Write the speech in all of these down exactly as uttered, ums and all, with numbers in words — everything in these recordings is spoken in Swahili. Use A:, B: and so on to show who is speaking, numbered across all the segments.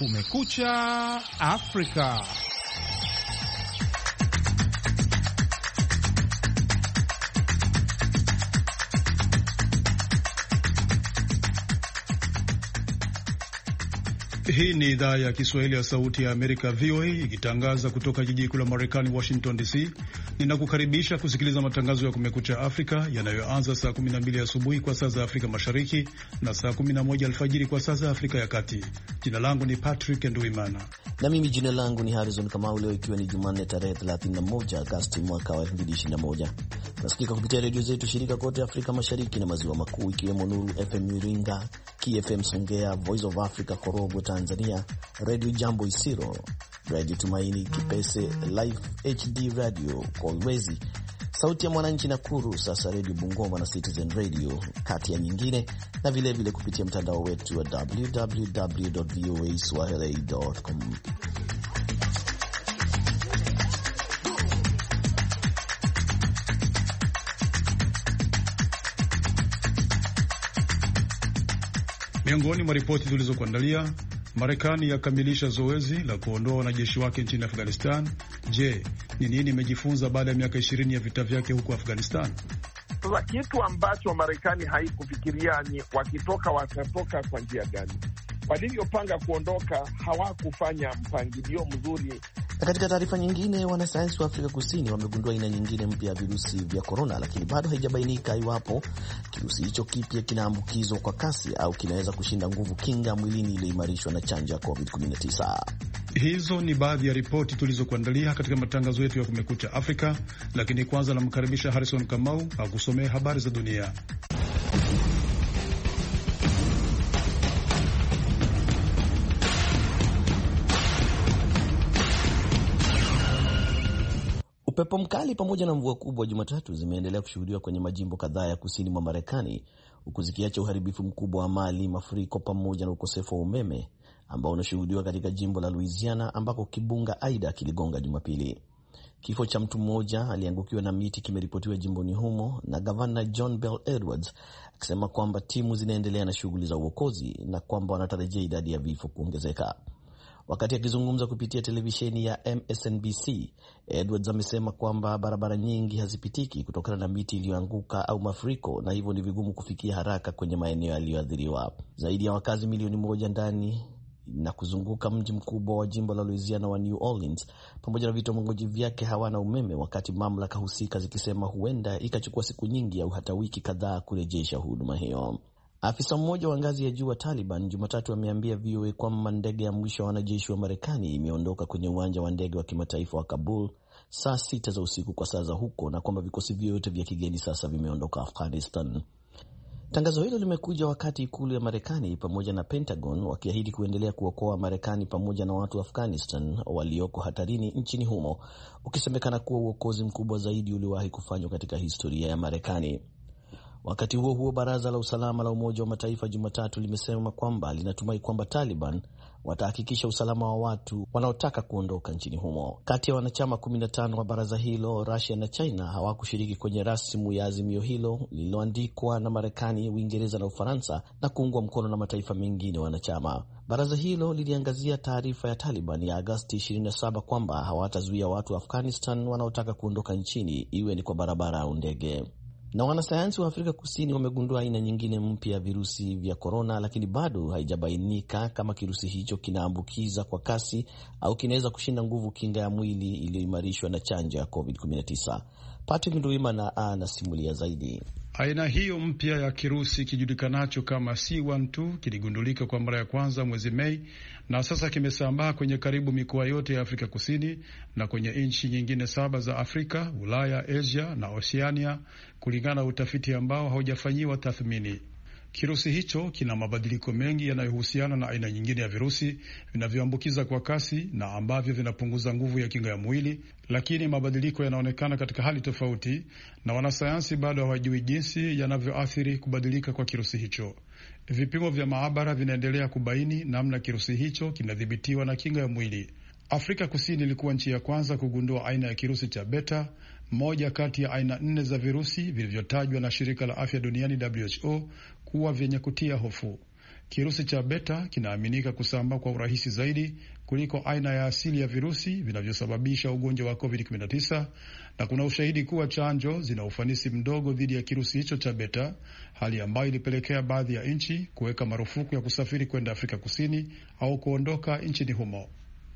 A: Kumekucha Afrika. Hii ni idhaa ya Kiswahili ya Sauti ya Amerika, V O A, ikitangaza kutoka jiji kuu la Marekani, Washington D C. Ninakukaribisha kusikiliza matangazo ya Kumekucha Afrika yanayoanza saa kumi na mbili asubuhi kwa saa za Afrika Mashariki na saa kumi na moja alfajiri kwa saa za Afrika ya Kati. Jina langu ni Patrick Nduimana.
B: Na mimi jina langu ni Harrison Kamau. Leo ikiwa ni Jumanne tarehe thelathini na moja Agosti mwaka wa elfu mbili ishirini na moja. Nasikika kupitia redio zetu shirika kote Afrika Mashariki na Maziwa Makuu, ikiwemo Nuru F M Iringa, K F M Songea, Voice of Africa Korogwe Tanzania, Radio Jambo Isiro, Radio Tumaini Kipese, Life H D Radio Kolwezi, Sauti ya Mwananchi Nakuru, sasa Radio Bungoma na Citizen Radio, kati ya nyingine, na vile vile kupitia mtandao wetu wa w w w dot v o a swahili dot com.
A: Miongoni mwa ripoti tulizokuandalia: Marekani yakamilisha zoezi la kuondoa wanajeshi wake nchini Afghanistan. Je, ni nini imejifunza baada ya miaka ishirini ya vita vyake huko Afghanistan?
C: Sasa kitu ambacho Marekani haikufikiria ni wakitoka watatoka kwa njia gani. Walivyopanga kuondoka hawakufanya mpangilio mzuri.
B: Na katika taarifa nyingine, wanasayansi wa Afrika Kusini wamegundua aina nyingine mpya ya virusi vya korona, lakini bado haijabainika iwapo kirusi hicho kipya kinaambukizwa kwa kasi au kinaweza kushinda nguvu kinga mwilini iliyoimarishwa na chanjo ya covid kumi na tisa.
A: Hizo ni baadhi ya ripoti tulizokuandalia katika matangazo yetu ya Kumekucha Afrika, lakini kwanza namkaribisha Harrison Kamau akusomea habari za dunia.
B: Upepo mkali pamoja na mvua kubwa Jumatatu zimeendelea kushuhudiwa kwenye majimbo kadhaa ya kusini mwa Marekani, huku zikiacha uharibifu mkubwa wa mali, mafuriko pamoja na ukosefu wa umeme ambao unashuhudiwa katika jimbo la Louisiana ambako kibunga Aida kiligonga Jumapili. Kifo cha mtu mmoja aliangukiwa na miti kimeripotiwa jimboni humo, na Gavana John Bel Edwards akisema kwamba timu zinaendelea na shughuli za uokozi na kwamba wanatarajia idadi ya vifo kuongezeka. Wakati akizungumza kupitia televisheni ya M S N B C, Edwards amesema kwamba barabara nyingi hazipitiki kutokana na miti iliyoanguka au mafuriko, na hivyo ni vigumu kufikia haraka kwenye maeneo yaliyoathiriwa. Zaidi ya wakazi milioni moja ndani na kuzunguka mji mkubwa wa jimbo la Louisiana wa New Orleans pamoja na vitongoji vyake hawana umeme, wakati mamlaka husika zikisema huenda ikachukua siku nyingi au hata wiki kadhaa kurejesha huduma hiyo. Afisa mmoja wa ngazi ya juu wa Taliban Jumatatu ameambia V O A kwamba ndege ya mwisho wa wanajeshi wa Marekani imeondoka kwenye uwanja wa ndege wa kimataifa wa Kabul saa sita za usiku kwa saa za huko, na kwamba vikosi vyote vya kigeni sasa vimeondoka Afghanistan. Tangazo hilo limekuja wakati ikulu ya Marekani pamoja na Pentagon wakiahidi kuendelea kuokoa Marekani pamoja na watu wa Afghanistan walioko hatarini nchini humo, ukisemekana kuwa uokozi mkubwa zaidi uliowahi kufanywa katika historia ya Marekani. Wakati huo huo, Baraza la Usalama la Umoja wa Mataifa Jumatatu limesema kwamba linatumai kwamba Taliban watahakikisha usalama wa watu wanaotaka kuondoka nchini humo. Kati ya wanachama kumi na tano wa baraza hilo, Russia na China hawakushiriki kwenye rasimu ya azimio hilo lililoandikwa na Marekani, Uingereza na Ufaransa na kuungwa mkono na mataifa mengine wanachama. Baraza hilo liliangazia taarifa ya Taliban ya Agosti ishirini na saba kwamba hawatazuia watu wa Afghanistan wanaotaka kuondoka nchini, iwe ni kwa barabara au ndege. Na wanasayansi wa Afrika Kusini wamegundua aina nyingine mpya ya virusi vya korona, lakini bado haijabainika kama kirusi hicho kinaambukiza kwa kasi au kinaweza kushinda nguvu kinga ya mwili iliyoimarishwa na chanjo ya covid kumi na tisa. Patrick Nduimana anasimulia zaidi.
A: Aina hiyo mpya ya kirusi kijulikanacho kama C twelve kiligundulika kwa mara ya kwanza mwezi Mei, na sasa kimesambaa kwenye karibu mikoa yote ya Afrika Kusini na kwenye nchi nyingine saba za Afrika, Ulaya, Asia na Oceania, kulingana na utafiti ambao haujafanyiwa tathmini. Kirusi hicho kina mabadiliko mengi yanayohusiana na aina nyingine ya virusi vinavyoambukiza kwa kasi na ambavyo vinapunguza nguvu ya kinga ya mwili, lakini mabadiliko yanaonekana katika hali tofauti, na wanasayansi bado hawajui jinsi yanavyoathiri kubadilika kwa kirusi hicho. Vipimo vya maabara vinaendelea kubaini namna kirusi hicho kinadhibitiwa na kinga ya mwili. Afrika Kusini ilikuwa nchi ya kwanza kugundua aina ya kirusi cha beta, moja kati ya aina nne za virusi vilivyotajwa na shirika la afya duniani W H O kuwa vyenye kutia hofu. Kirusi cha beta kinaaminika kusambaa kwa urahisi zaidi kuliko aina ya asili ya virusi vinavyosababisha ugonjwa wa covid kumi na tisa, na kuna ushahidi kuwa chanjo zina ufanisi mdogo dhidi ya kirusi hicho cha beta, hali ambayo ilipelekea baadhi ya nchi kuweka marufuku ya kusafiri kwenda Afrika Kusini au kuondoka nchini humo.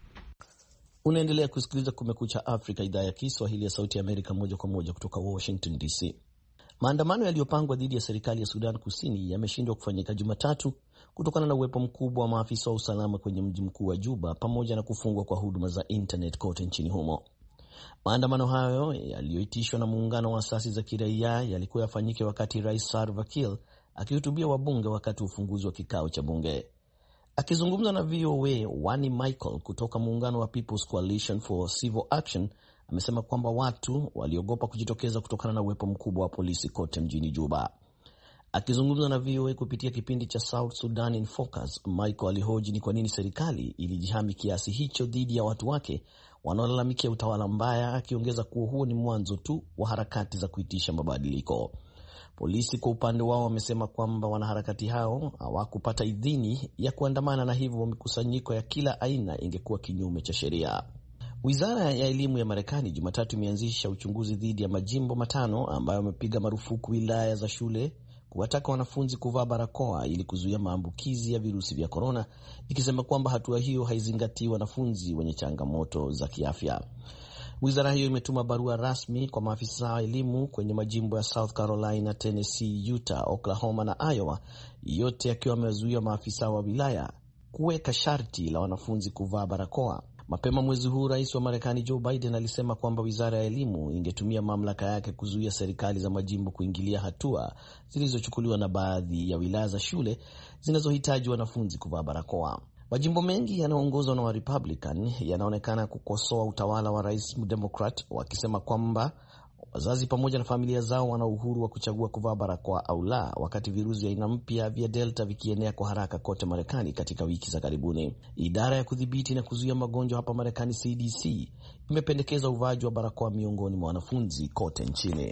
B: Unaendelea kusikiliza Kumekucha Afrika, idhaa ya Kiswahili ya Sauti ya Amerika, moja kwa moja kutoka Washington D C. Maandamano yaliyopangwa dhidi ya serikali ya Sudan Kusini yameshindwa kufanyika Jumatatu kutokana na uwepo mkubwa wa maafisa wa usalama kwenye mji mkuu wa Juba, pamoja na kufungwa kwa huduma za internet kote nchini humo. Maandamano hayo yaliyoitishwa na muungano wa asasi za kiraia yalikuwa yafanyike wakati Rais Salva Kiir akihutubia wabunge wakati wa ufunguzi wa kikao cha bunge. Akizungumza na V O A, Wani Michael kutoka muungano wa People's Coalition for Civil Action amesema kwamba watu waliogopa kujitokeza kutokana na uwepo mkubwa wa polisi kote mjini Juba. Akizungumza na V O A kupitia kipindi cha South Sudan in Focus, Michael alihoji ni kwa nini serikali ilijihami kiasi hicho dhidi ya watu wake wanaolalamikia utawala mbaya, akiongeza kuwa huo ni mwanzo tu wa harakati za kuitisha mabadiliko. Polisi kwa upande wao wamesema kwamba wanaharakati hao hawakupata idhini ya kuandamana na hivyo mikusanyiko ya kila aina ingekuwa kinyume cha sheria. Wizara ya elimu ya Marekani Jumatatu imeanzisha uchunguzi dhidi ya majimbo matano ambayo wamepiga marufuku wilaya za shule kuwataka wanafunzi kuvaa barakoa ili kuzuia maambukizi ya virusi vya korona, ikisema kwamba hatua hiyo haizingatii wanafunzi wenye changamoto za kiafya. Wizara hiyo imetuma barua rasmi kwa maafisa wa elimu kwenye majimbo ya South Carolina, Tennessee, Utah, Oklahoma na Iowa, yote yakiwa yamezuia maafisa wa wilaya kuweka sharti la wanafunzi kuvaa barakoa. Mapema mwezi huu Rais wa Marekani Joe Biden alisema kwamba wizara ya elimu ingetumia mamlaka yake kuzuia serikali za majimbo kuingilia hatua zilizochukuliwa na baadhi ya wilaya za shule zinazohitaji wanafunzi kuvaa barakoa. Majimbo mengi yanayoongozwa na wa Republican yanaonekana kukosoa utawala wa Rais Democrat, wakisema kwamba wazazi pamoja na familia zao wana uhuru wa kuchagua kuvaa barakoa au la, wakati virusi vya aina mpya vya Delta vikienea kwa haraka kote Marekani katika wiki za karibuni. Idara ya kudhibiti na kuzuia magonjwa hapa Marekani, C D C, imependekeza uvaaji wa barakoa miongoni mwa wanafunzi kote nchini.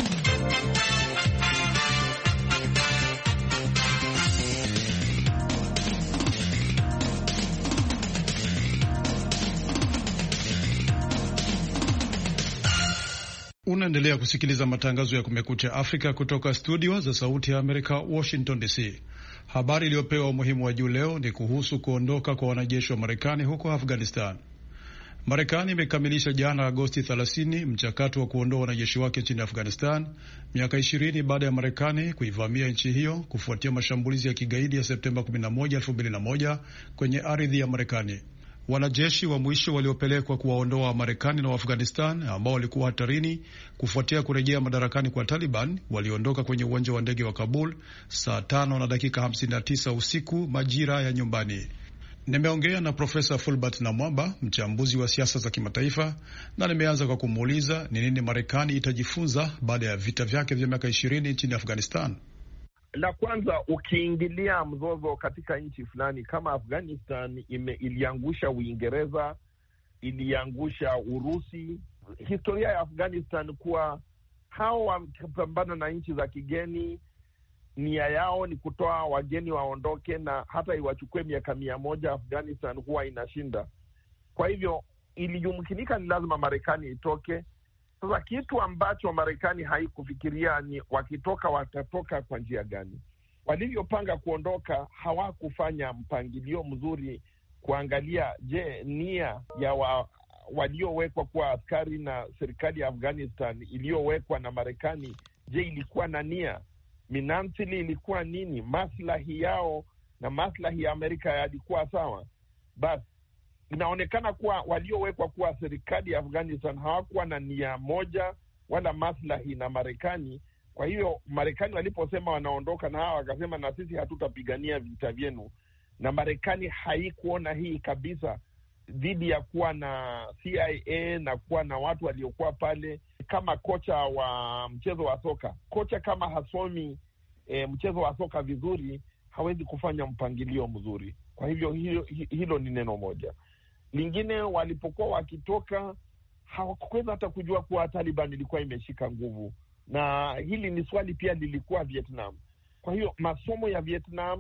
A: Unaendelea kusikiliza matangazo ya Kumekucha Afrika kutoka studio za Sauti ya Amerika, Washington D C. Habari iliyopewa umuhimu wa juu leo ni kuhusu kuondoka kwa wanajeshi wa Marekani huko Afghanistan. Marekani imekamilisha jana Agosti thelathini mchakato wa kuondoa wanajeshi wake nchini Afghanistan, miaka ishirini baada ya Marekani kuivamia nchi hiyo kufuatia mashambulizi ya kigaidi ya Septemba kumi na moja, elfu mbili na moja kwenye ardhi ya Marekani. Wanajeshi wa mwisho waliopelekwa kuwaondoa wa Marekani na wa Afghanistan ambao walikuwa hatarini kufuatia kurejea madarakani kwa Taliban waliondoka kwenye uwanja wa ndege wa Kabul saa tano na dakika hamsini na tisa usiku majira ya nyumbani. Nimeongea na Profesa Fulbert Namwamba, mchambuzi wa siasa za kimataifa, na nimeanza kwa kumuuliza ni nini Marekani itajifunza baada ya vita vyake vya miaka ishirini nchini Afghanistan.
C: La kwanza, ukiingilia mzozo katika nchi fulani kama Afghanistan, ime, iliangusha Uingereza, iliangusha Urusi. Historia ya Afghanistan kuwa hao wakipambana na nchi za kigeni, nia yao ni kutoa wageni waondoke, na hata iwachukue miaka mia moja Afghanistan huwa inashinda. Kwa hivyo ilijumkinika ni lazima Marekani itoke. Sasa kitu ambacho Marekani haikufikiria ni wakitoka watatoka kwa njia gani. Walivyopanga kuondoka hawakufanya mpangilio mzuri kuangalia, je, nia ya wa, waliowekwa kuwa askari na serikali ya Afghanistan iliyowekwa na Marekani, je, ilikuwa na nia minantili, ilikuwa nini? Maslahi yao na maslahi ya Amerika yalikuwa sawa? Basi inaonekana kuwa waliowekwa kuwa serikali ya Afghanistan hawakuwa na nia moja wala maslahi na Marekani. Kwa hiyo Marekani waliposema wanaondoka, na hawa wakasema na sisi hatutapigania vita vyenu, na Marekani haikuona hii kabisa, dhidi ya kuwa na C I A na kuwa na watu waliokuwa pale. Kama kocha wa mchezo wa soka, kocha kama hasomi e, mchezo wa soka vizuri, hawezi kufanya mpangilio mzuri. Kwa hivyo hilo, hilo ni neno moja. Lingine, walipokuwa wakitoka hawakuweza hata kujua kuwa Taliban ilikuwa imeshika nguvu, na hili ni swali pia lilikuwa Vietnam. Kwa hiyo masomo ya Vietnam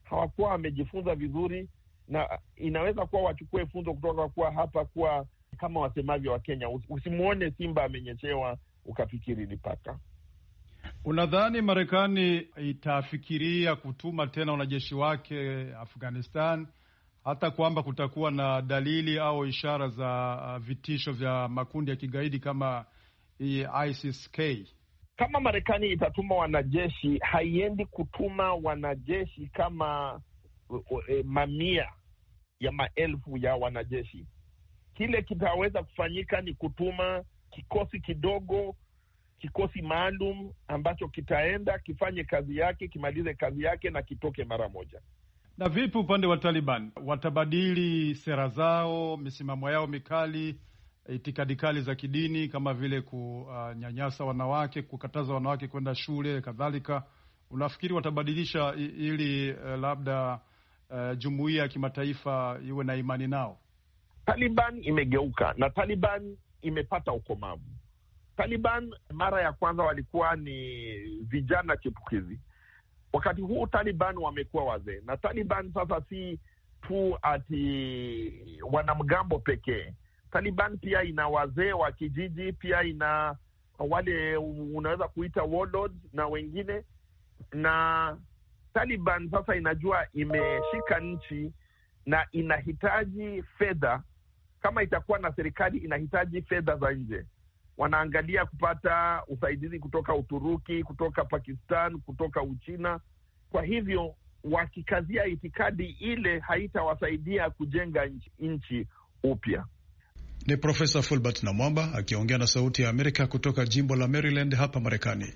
C: hawakuwa wamejifunza vizuri, na inaweza kuwa wachukue funzo kutoka kuwa hapa, kuwa kama wasemavyo wa Kenya, usimuone simba amenyeshewa ukafikiri ni paka.
A: Unadhani Marekani itafikiria kutuma tena wanajeshi wake Afghanistan, hata kwamba kutakuwa na dalili au ishara za vitisho vya makundi ya kigaidi kama ISIS-K?
C: Kama Marekani itatuma wanajeshi, haiendi kutuma wanajeshi kama e, mamia ya maelfu ya wanajeshi. Kile kitaweza kufanyika ni kutuma kikosi kidogo, kikosi maalum ambacho kitaenda kifanye kazi yake, kimalize kazi yake na kitoke mara moja.
A: Na vipi upande wa Taliban? Watabadili sera zao, misimamo yao mikali, itikadi kali za kidini kama vile kunyanyasa wanawake, kukataza wanawake kwenda shule kadhalika. Unafikiri watabadilisha ili uh, labda uh, jumuiya ya kimataifa iwe na imani nao?
C: Taliban imegeuka na Taliban imepata ukomavu. Taliban mara ya kwanza walikuwa ni vijana chipukizi. Wakati huu Taliban wamekuwa wazee, na Taliban sasa si tu ati wanamgambo pekee. Taliban pia ina wazee wa kijiji, pia ina wale unaweza kuita warlords na wengine. Na Taliban sasa inajua imeshika nchi na inahitaji fedha. Kama itakuwa na serikali, inahitaji fedha za nje. Wanaangalia kupata usaidizi kutoka Uturuki, kutoka Pakistan, kutoka Uchina. Kwa hivyo wakikazia itikadi ile, haitawasaidia kujenga nchi, nchi upya.
A: Ni Profesa Fulbert Namwamba akiongea na Sauti ya Amerika kutoka jimbo la Maryland hapa Marekani.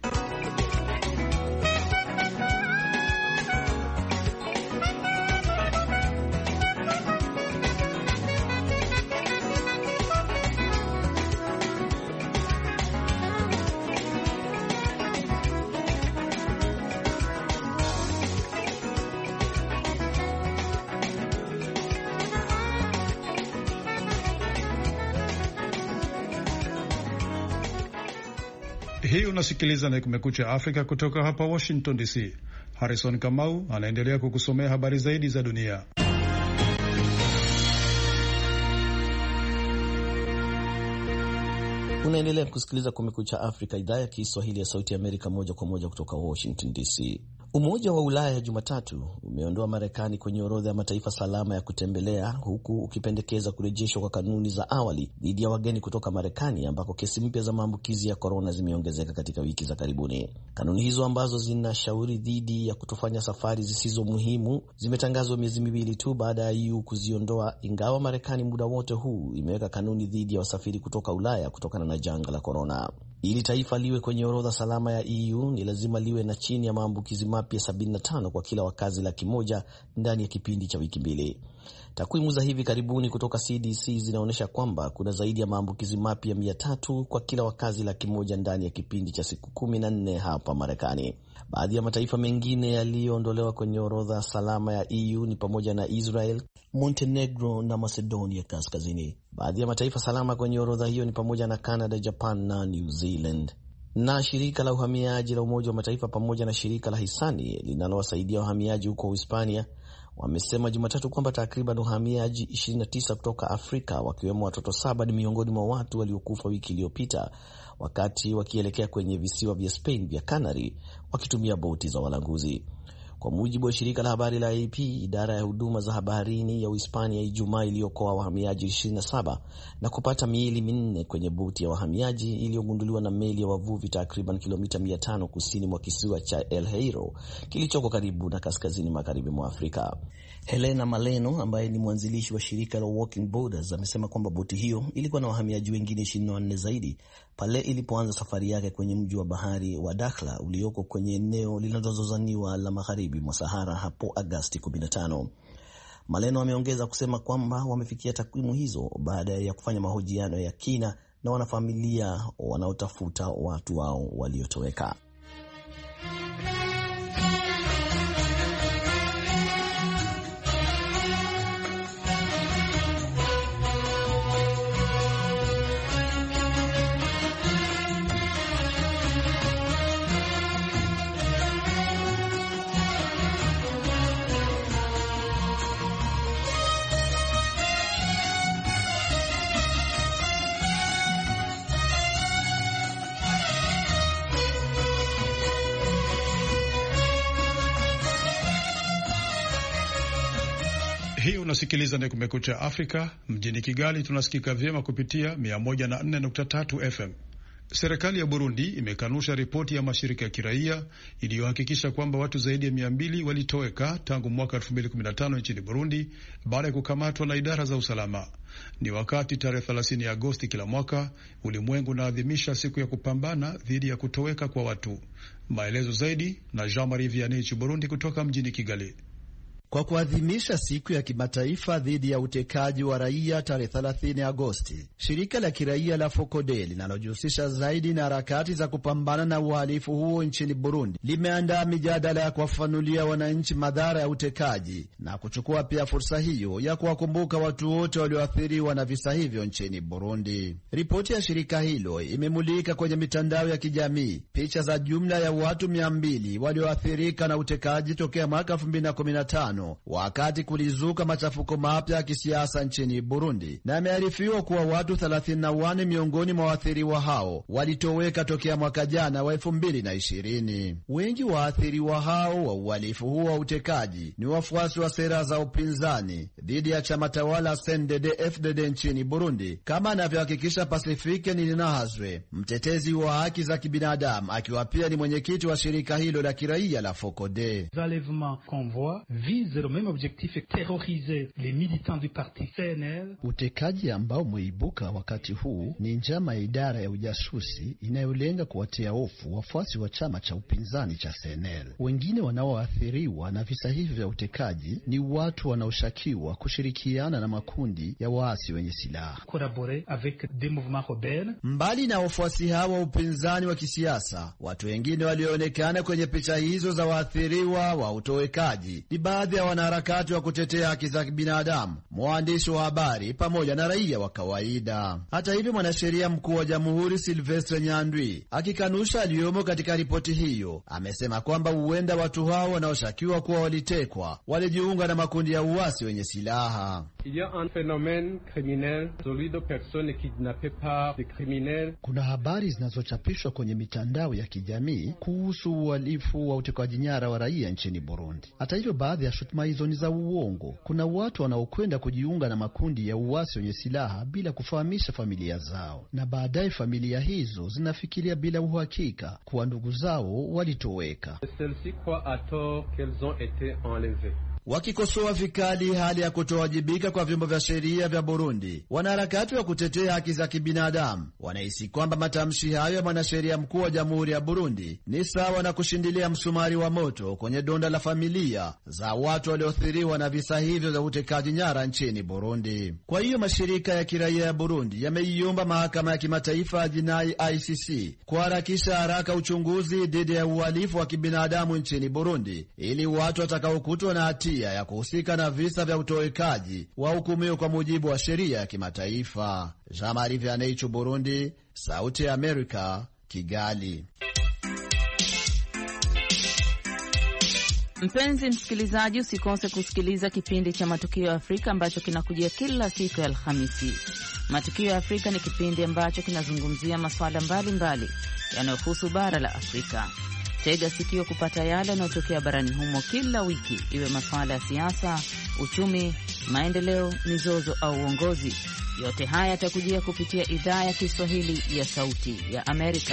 A: Hii unasikiliza na Kumekucha Afrika kutoka hapa Washington D C. Harrison Kamau anaendelea kukusomea habari zaidi za dunia.
B: Unaendelea kusikiliza Kumekucha Afrika, idhaa ya Kiswahili ya Sauti ya Amerika, moja kwa moja kutoka Washington D C. Umoja wa Ulaya Jumatatu umeondoa Marekani kwenye orodha ya mataifa salama ya kutembelea, huku ukipendekeza kurejeshwa kwa kanuni za awali dhidi ya wageni kutoka Marekani, ambako kesi mpya za maambukizi ya korona zimeongezeka katika wiki za karibuni. Kanuni hizo ambazo zinashauri dhidi ya kutofanya safari zisizo muhimu zimetangazwa miezi miwili tu baada ya E U kuziondoa, ingawa Marekani muda wote huu imeweka kanuni dhidi ya wasafiri kutoka Ulaya kutokana na janga la korona. Ili taifa liwe kwenye orodha salama ya E U ni lazima liwe na chini ya maambukizi mapya sabini na tano kwa kila wakazi laki moja ndani ya kipindi cha wiki mbili. Takwimu za hivi karibuni kutoka C D C zinaonyesha kwamba kuna zaidi ya maambukizi mapya mia tatu kwa kila wakazi laki moja ndani ya kipindi cha siku kumi na nne hapa Marekani. Baadhi ya mataifa mengine yaliyoondolewa kwenye orodha salama ya E U ni pamoja na Israel, Montenegro na Macedonia Kaskazini. Baadhi ya mataifa salama kwenye orodha hiyo ni pamoja na Canada, Japan na New Zealand. Na shirika la uhamiaji la Umoja wa Mataifa pamoja na shirika la hisani linalowasaidia wahamiaji huko Hispania wamesema Jumatatu kwamba takriban wahamiaji ishirini na tisa kutoka Afrika, wakiwemo watoto saba, ni miongoni mwa watu waliokufa wiki iliyopita wakati wakielekea kwenye visiwa vya Spain vya Canary wakitumia boti za walanguzi. Kwa mujibu wa shirika la habari la A P, idara ya huduma za habarini ya Uhispania Ijumaa iliokoa wahamiaji ishirini na saba na kupata miili minne kwenye boti ya wahamiaji iliyogunduliwa na meli ya wavuvi takriban kilomita mia tano kusini mwa kisiwa cha El Hierro kilichoko karibu na kaskazini magharibi mwa Afrika. Helena Maleno ambaye ni mwanzilishi wa shirika la Walking Borders amesema kwamba boti hiyo ilikuwa na wahamiaji wengine ishirini na nne zaidi pale ilipoanza safari yake kwenye mji wa bahari wa Dakhla ulioko kwenye eneo linalozozaniwa la magharibi mwa Sahara hapo Agosti kumi na tano. Maleno ameongeza kusema kwamba wamefikia takwimu hizo baada ya kufanya mahojiano ya kina na wanafamilia wanaotafuta watu wao waliotoweka.
A: Hii unasikiliza ni Kumekucha Afrika. Mjini Kigali tunasikika vyema kupitia mia moja na nne nukta tatu F M. Serikali ya Burundi imekanusha ripoti ya mashirika ya kiraia iliyohakikisha kwamba watu zaidi ya mia mbili walitoweka tangu mwaka elfu mbili kumi na tano nchini Burundi baada ya kukamatwa na idara za usalama. Ni wakati tarehe thelathini Agosti kila mwaka ulimwengu unaadhimisha siku ya kupambana dhidi ya kutoweka kwa watu. Maelezo zaidi na Jean-Marie Vianney Burundi kutoka mjini Kigali.
D: Kwa kuadhimisha siku ya kimataifa dhidi ya utekaji wa raia tarehe thelathini Agosti, shirika la kiraia la Focode linalojihusisha zaidi na harakati za kupambana na uhalifu huo nchini Burundi limeandaa mijadala ya kuwafanulia wananchi madhara ya utekaji na kuchukua pia fursa hiyo ya kuwakumbuka watu wote walioathiriwa na visa hivyo nchini Burundi. Ripoti ya shirika hilo imemulika kwenye mitandao ya kijamii picha za jumla ya watu mia mbili walioathirika na utekaji tokea mwaka elfu mbili na kumi na tano wakati kulizuka machafuko mapya ya kisiasa nchini Burundi, na imearifiwa kuwa watu thelathini na wanne miongoni mwa waathiriwa hao walitoweka tokea mwaka jana wa elfu mbili na ishirini. Wengi wa waathiriwa hao wa uhalifu huo wa utekaji ni wafuasi wa sera za upinzani dhidi ya chama tawala C N D D F D D nchini Burundi, kama anavyohakikisha Pasifike Nininahazwe, mtetezi wa haki za kibinadamu, akiwa pia ni mwenyekiti wa shirika hilo la kiraia la Focode. Le même objectif est terroriser les militants du parti C N L. Utekaji ambao umeibuka wakati huu ni njama ya idara ya ujasusi inayolenga kuwatia hofu wafuasi wa chama cha upinzani cha C N L. Wengine wanaoathiriwa na visa hivi vya utekaji ni watu wanaoshukiwa kushirikiana na makundi ya waasi wenye silaha. Collaborer avec des mouvements rebelles. Mbali na wafuasi hawa wa upinzani wa kisiasa, watu wengine walioonekana kwenye picha hizo za waathiriwa wa utowekaji ni baadhi ya wanaharakati wa kutetea haki za binadamu, mwandishi wa habari pamoja na raia wa kawaida. Hata hivyo, mwanasheria mkuu wa Jamhuri Silvestre Nyandwi, akikanusha aliyomo katika ripoti hiyo, amesema kwamba huenda watu hao wanaoshukiwa kuwa walitekwa walijiunga na makundi ya uasi wenye silaha. Kuna habari zinazochapishwa kwenye mitandao ya kijamii kuhusu uhalifu wa utekaji nyara wa raia nchini Burundi. Hata hivyo, baadhi ya shutuma hizo ni za uongo. Kuna watu wanaokwenda kujiunga na makundi ya uasi wenye silaha bila kufahamisha familia zao, na baadaye familia hizo zinafikiria bila uhakika kuwa ndugu zao walitoweka. Wakikosoa vikali hali ya kutowajibika kwa vyombo vya sheria vya Burundi, wanaharakati wa kutetea haki za kibinadamu wanahisi kwamba matamshi hayo ya mwanasheria mkuu wa Jamhuri ya Burundi ni sawa na kushindilia msumari wa moto kwenye donda la familia za watu walioathiriwa na visa hivyo vya utekaji nyara nchini Burundi. Kwa hiyo mashirika ya kiraia ya Burundi yameiomba mahakama ya kimataifa ya jinai I C C kuharakisha haraka uchunguzi dhidi ya uhalifu wa kibinadamu nchini Burundi, ili watu watakaokutwa na hatia ya kuhusika na visa vya utowekaji wahukumiwe kwa mujibu wa sheria ya kimataifa. Jean-Marie Vianney, Burundi, Sauti ya Amerika, Kigali.
E: Mpenzi msikilizaji, usikose kusikiliza kipindi cha Matukio ya Afrika ambacho kinakujia kila siku ya Alhamisi. Matukio ya Afrika ni kipindi ambacho kinazungumzia masuala mbalimbali yanayohusu bara la Afrika. Tega sikio kupata yale yanayotokea barani humo kila wiki, iwe masuala ya siasa, uchumi, maendeleo, mizozo au uongozi. Yote haya yatakujia kupitia idhaa ya Kiswahili ya Sauti ya Amerika.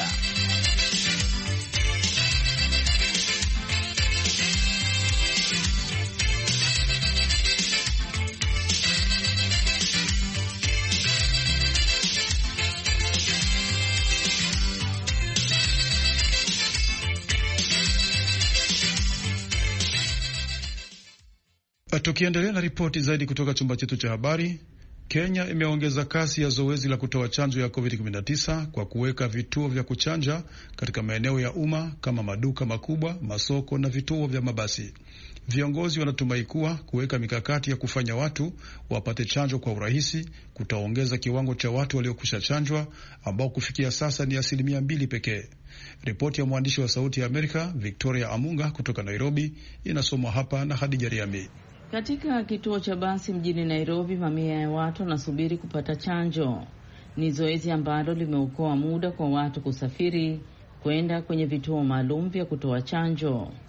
A: Tukiendelea na ripoti zaidi kutoka chumba chetu cha habari, Kenya imeongeza kasi ya zoezi la kutoa chanjo ya covid kumi na tisa kwa kuweka vituo vya kuchanja katika maeneo ya umma kama maduka makubwa, masoko na vituo vya mabasi. Viongozi wanatumai kuwa kuweka mikakati ya kufanya watu wapate chanjo kwa urahisi kutaongeza kiwango cha watu waliokwisha chanjwa ambao kufikia sasa ni asilimia mbili pekee. Ripoti ya mwandishi wa Sauti ya Amerika Victoria Amunga kutoka Nairobi inasomwa hapa na Hadija Riami.
E: Katika kituo cha basi mjini Nairobi, mamia ya watu wanasubiri kupata chanjo. Ni zoezi ambalo limeokoa muda kwa watu kusafiri kwenda kwenye vituo maalum vya kutoa chanjo.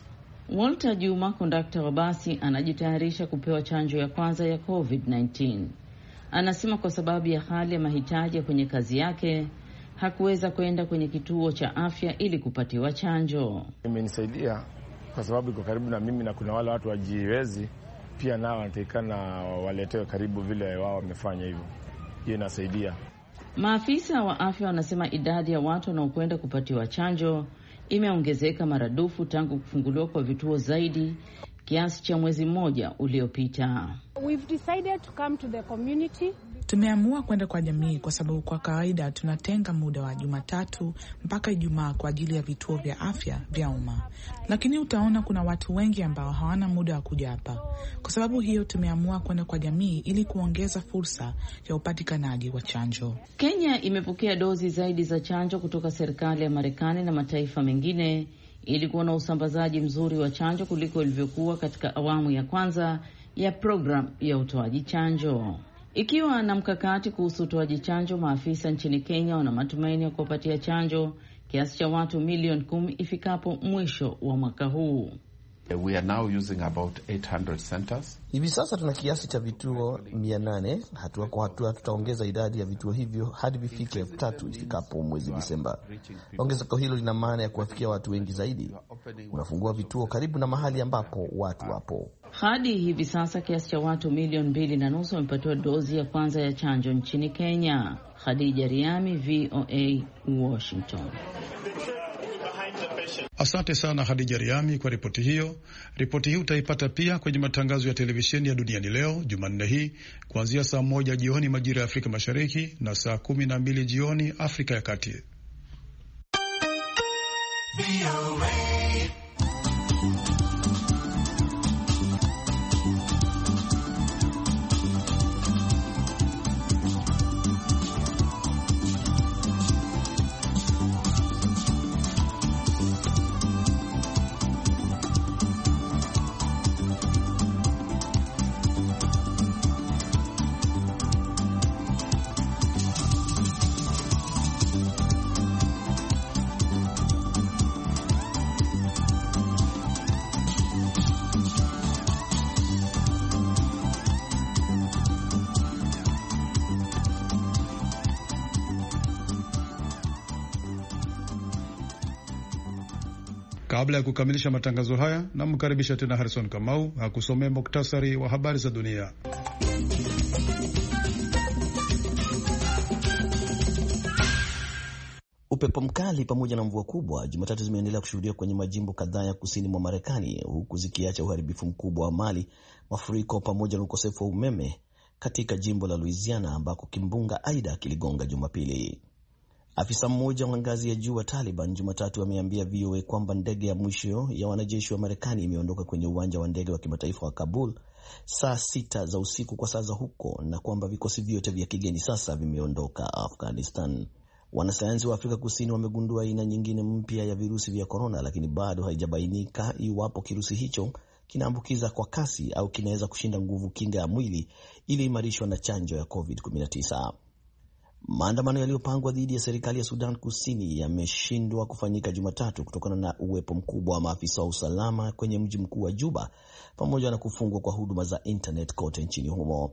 E: Walter Juma, kondakta wa basi, anajitayarisha kupewa chanjo ya kwanza ya covid kumi na tisa. Anasema kwa sababu ya hali ya mahitaji ya kwenye kazi yake hakuweza kwenda kwenye kituo cha afya ili kupatiwa chanjo.
F: Imenisaidia kwa sababu iko karibu na mimi, na kuna wale watu wajiwezi pia nao wanatakikana waletewe karibu vile wao wamefanya hivyo. Hiyo inasaidia.
E: Maafisa wa afya wanasema idadi ya watu wanaokwenda kupatiwa chanjo imeongezeka maradufu tangu kufunguliwa kwa vituo zaidi kiasi cha mwezi mmoja uliopita.
G: We've decided to come to the community.
H: Tumeamua kwenda kwa jamii kwa sababu kwa kawaida tunatenga muda wa Jumatatu mpaka Ijumaa kwa ajili ya vituo vya afya vya umma. Lakini utaona kuna watu wengi ambao hawana muda wa kuja hapa. Kwa sababu hiyo tumeamua kwenda kwa jamii ili kuongeza fursa ya upatikanaji wa chanjo.
E: Kenya imepokea dozi zaidi za chanjo kutoka serikali ya Marekani na mataifa mengine ili kuwa na usambazaji mzuri wa chanjo kuliko ilivyokuwa katika awamu ya kwanza ya program ya utoaji chanjo. Ikiwa na mkakati kuhusu utoaji chanjo, maafisa nchini Kenya wana matumaini ya kuwapatia chanjo kiasi cha watu milioni kumi ifikapo mwisho wa mwaka huu.
I: We are now using about eight hundred centers.
B: Hivi sasa tuna kiasi cha vituo mia nane. Hatua kwa hatua tutaongeza idadi ya vituo hivyo hadi vifike elfu tatu ifikapo mwezi Disemba. Ongezeko hilo lina maana ya kuwafikia watu wengi zaidi. Unafungua vituo karibu na mahali ambapo watu wapo.
E: Hadi hivi sasa kiasi cha watu milioni mbili na nusu wamepatiwa dozi ya kwanza ya chanjo nchini Kenya. Khadija Riami, V O A, Washington.
A: Asante sana Hadija Riami kwa ripoti hiyo. Ripoti hii utaipata pia kwenye matangazo ya televisheni ya Duniani Leo Jumanne hii kuanzia saa moja jioni majira ya Afrika Mashariki na saa kumi na mbili jioni Afrika ya Kati. Kabla ya kukamilisha matangazo haya, namkaribisha tena Harrison Kamau akusomea muktasari wa habari za dunia.
B: Upepo mkali pamoja na mvua kubwa Jumatatu zimeendelea kushuhudiwa kwenye majimbo kadhaa ya kusini mwa Marekani, huku zikiacha uharibifu mkubwa wa mali, mafuriko pamoja na ukosefu wa umeme katika jimbo la Louisiana ambako kimbunga Aida kiligonga Jumapili. Afisa mmoja wa ngazi ya juu wa Taliban Jumatatu ameambia V O A kwamba ndege ya mwisho ya wanajeshi wa Marekani imeondoka kwenye uwanja wa ndege wa kimataifa wa Kabul saa sita za usiku kwa saa za huko, na kwamba vikosi vyote vya kigeni sasa vimeondoka Afghanistan. Wanasayansi wa Afrika Kusini wamegundua aina nyingine mpya ya virusi vya korona, lakini bado haijabainika iwapo kirusi hicho kinaambukiza kwa kasi au kinaweza kushinda nguvu kinga ya mwili iliyoimarishwa na chanjo ya covid kumi na tisa. Maandamano yaliyopangwa dhidi ya serikali ya Sudan Kusini yameshindwa kufanyika Jumatatu kutokana na uwepo mkubwa wa maafisa wa usalama kwenye mji mkuu wa Juba pamoja na kufungwa kwa huduma za internet kote nchini humo.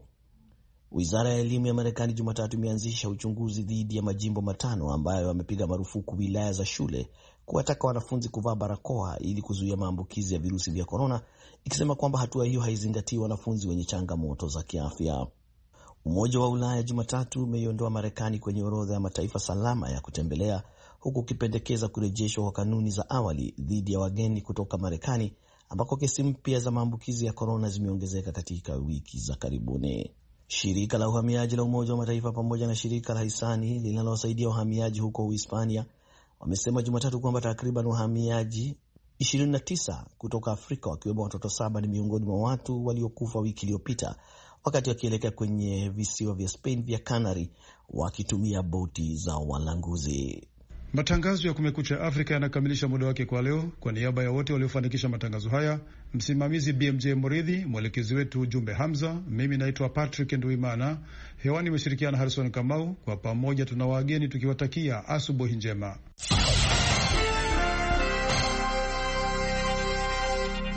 B: Wizara ya elimu ya Marekani Jumatatu imeanzisha uchunguzi dhidi ya majimbo matano ambayo yamepiga marufuku wilaya za shule kuwataka wanafunzi kuvaa barakoa ili kuzuia maambukizi ya virusi vya korona, ikisema kwamba hatua hiyo haizingatii wanafunzi wenye changamoto za kiafya. Umoja wa Ulaya Jumatatu umeiondoa Marekani kwenye orodha ya mataifa salama ya kutembelea, huku ukipendekeza kurejeshwa kwa kanuni za awali dhidi ya wageni kutoka Marekani ambako kesi mpya za maambukizi ya korona zimeongezeka katika wiki za karibuni. Shirika la uhamiaji la Umoja wa Mataifa pamoja na shirika la hisani linalowasaidia wahamiaji huko Uhispania wamesema Jumatatu kwamba takriban wahamiaji ishirini na tisa kutoka Afrika wakiwemo watoto saba ni miongoni mwa watu waliokufa wiki iliyopita wakati wakielekea kwenye visiwa vya Spain vya Canary wakitumia boti za walanguzi.
A: Matangazo ya Kumekucha Afrika yanakamilisha muda wake kwa leo. Kwa niaba ya wote waliofanikisha matangazo haya, msimamizi B M J Moridhi, mwelekezi wetu Jumbe Hamza, mimi naitwa Patrick Nduimana, hewani nimeshirikiana Harrison Kamau. Kwa pamoja tuna wageni tukiwatakia asubuhi njema.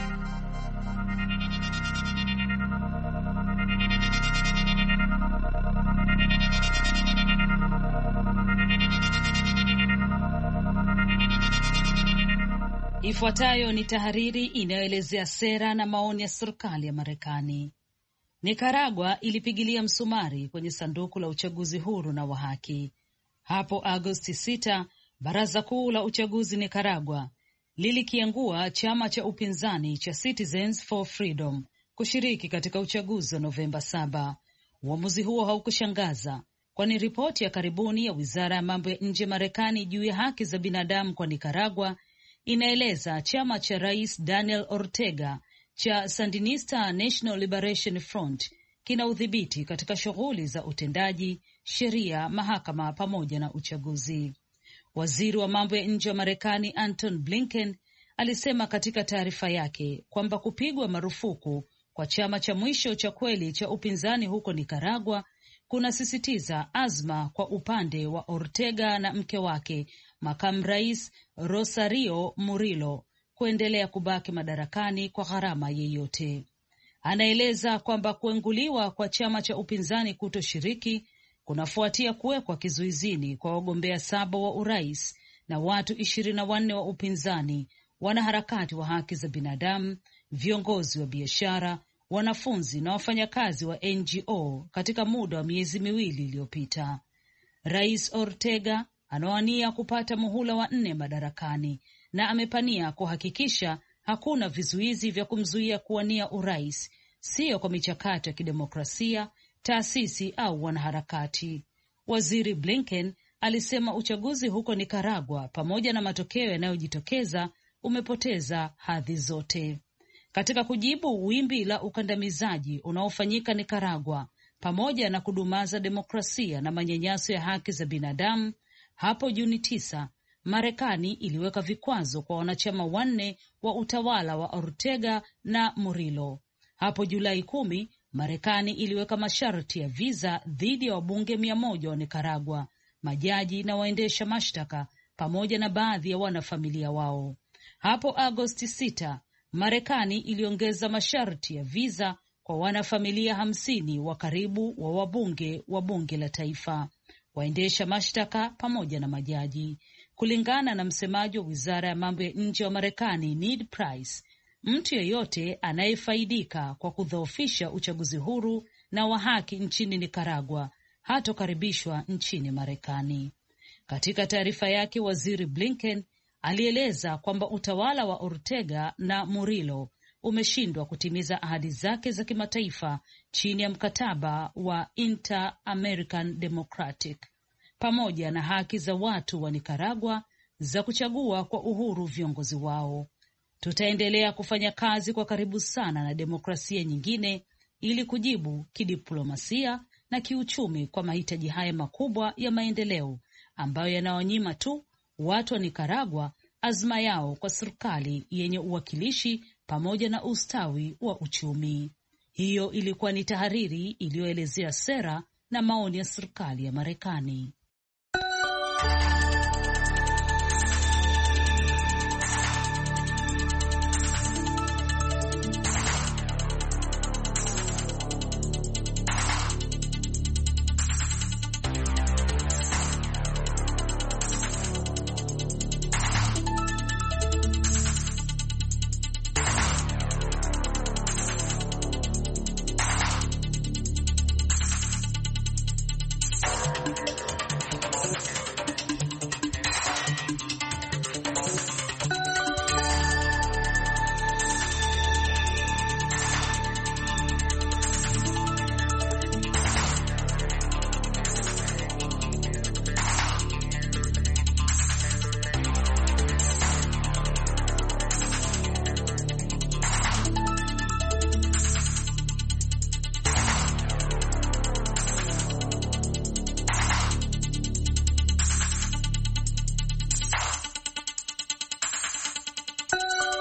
J: Ifuatayo ni tahariri inayoelezea sera na maoni ya serikali ya Marekani. Nikaragua ilipigilia msumari kwenye sanduku la uchaguzi huru na wa haki. Hapo Agosti sita, Baraza Kuu la Uchaguzi Nikaragua lilikiangua chama cha upinzani cha Citizens for Freedom kushiriki katika uchaguzi wa Novemba saba. Uamuzi huo haukushangaza, kwani ripoti ya karibuni ya Wizara ya Mambo ya Nje Marekani juu ya haki za binadamu kwa Nikaragua inaeleza chama cha Rais Daniel Ortega cha Sandinista National Liberation Front kina udhibiti katika shughuli za utendaji, sheria, mahakama pamoja na uchaguzi. Waziri wa mambo ya nje wa Marekani Anton Blinken alisema katika taarifa yake kwamba kupigwa marufuku kwa chama cha mwisho cha kweli cha upinzani huko Nikaragua kunasisitiza azma kwa upande wa Ortega na mke wake, makamu rais Rosario Murillo, kuendelea kubaki madarakani kwa gharama yeyote. Anaeleza kwamba kuenguliwa kwa chama cha upinzani kutoshiriki kunafuatia kuwekwa kizuizini kwa wagombea saba wa urais na watu ishirini na wanne wa upinzani, wanaharakati wa haki za binadamu, viongozi wa biashara, wanafunzi na wafanyakazi wa N G O katika muda wa miezi miwili iliyopita. Rais Ortega anawania kupata muhula wa nne madarakani na amepania kuhakikisha hakuna vizuizi vya kumzuia kuwania urais, sio kwa michakato ya kidemokrasia, taasisi au wanaharakati. Waziri Blinken alisema uchaguzi huko Nikaragua, pamoja na matokeo yanayojitokeza, umepoteza hadhi zote. Katika kujibu wimbi la ukandamizaji unaofanyika Nikaragua, pamoja na kudumaza demokrasia na manyanyaso ya haki za binadamu, hapo Juni tisa, Marekani iliweka vikwazo kwa wanachama wanne wa utawala wa Ortega na Murillo. Hapo Julai kumi, Marekani iliweka masharti ya visa dhidi ya wabunge mia moja wa Nikaragua, majaji na waendesha mashtaka pamoja na baadhi ya wanafamilia wao. Hapo Agosti sita, Marekani iliongeza masharti ya visa kwa wanafamilia hamsini wa karibu wa wabunge wa bunge la taifa, waendesha mashtaka pamoja na majaji. Kulingana na msemaji wa Wizara ya Mambo ya Nje wa Marekani Ned Price, mtu yeyote anayefaidika kwa kudhoofisha uchaguzi huru na wa haki nchini Nikaragua hatokaribishwa nchini Marekani. Katika taarifa yake, Waziri Blinken alieleza kwamba utawala wa Ortega na Murillo umeshindwa kutimiza ahadi zake za kimataifa chini ya mkataba wa Inter-American Democratic, pamoja na haki za watu wa Nikaragua za kuchagua kwa uhuru viongozi wao. Tutaendelea kufanya kazi kwa karibu sana na demokrasia nyingine ili kujibu kidiplomasia na kiuchumi kwa mahitaji haya makubwa ya maendeleo ambayo yanawanyima tu watu wa Nikaragua azma yao kwa serikali yenye uwakilishi pamoja na ustawi wa uchumi. Hiyo ilikuwa ni tahariri iliyoelezea sera na maoni ya serikali ya Marekani.